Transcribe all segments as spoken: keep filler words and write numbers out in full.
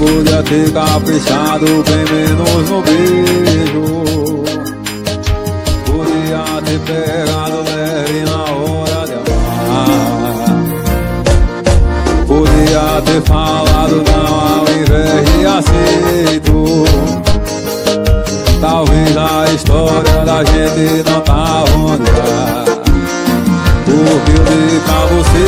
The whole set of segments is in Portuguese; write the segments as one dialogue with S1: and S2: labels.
S1: podia ter caprichado bem menos no beijo. Podia ter pegado leve na hora de amar. Podia ter falado não ao invés de aceito. Talvez a história da gente não tá onde tá, porque eu dei pra você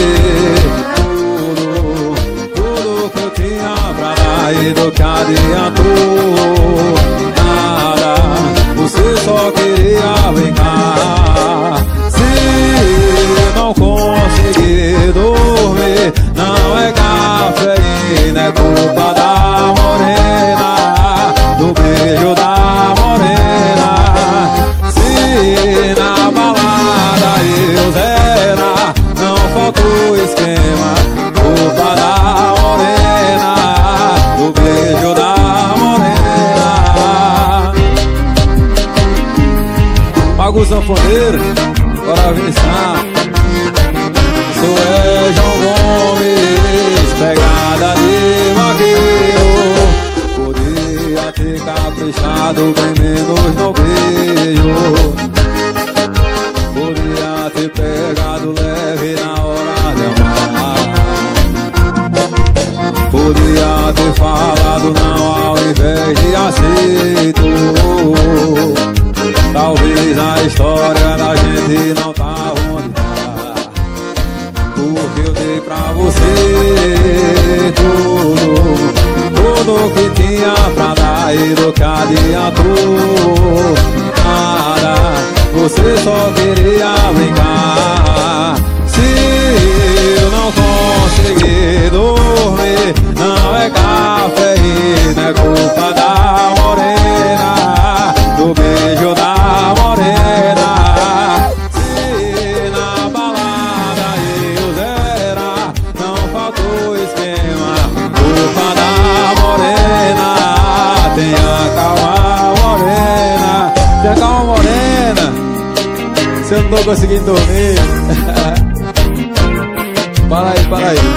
S1: tudo, tudo que eu tinha pra dar e do que adiantou nada. Você só queria brincar. Se não conseguir dormir, não é cafeína, é culpa da morena, do beijo da morena. Se na balada eu zera, não faltou esquema, culpa da morena, do beijo da morena. Paga o sanfoneiro, bora avançar. Sou é João Gomes, pegada de vaqueiro. Podia ter caprichado bem menos no beijo. Podia ter pegado leve na hora de amar. Podia ter falado não ao invés de aceito. Talvez a história da gente não tá onde tá, porque eu dei pra você tudo, tudo que tinha pra dar e do que adiantou nada. Você só queria brincar. Se eu não conseguir dormir, não é cafeína, é culpa da morena, do beijo da morena. Se na balada eu zera, não faltou esquema, culpa da morena. Tenha calma, morena, tenha calma, morena, se eu não tô conseguindo dormir. Para aí, para aí.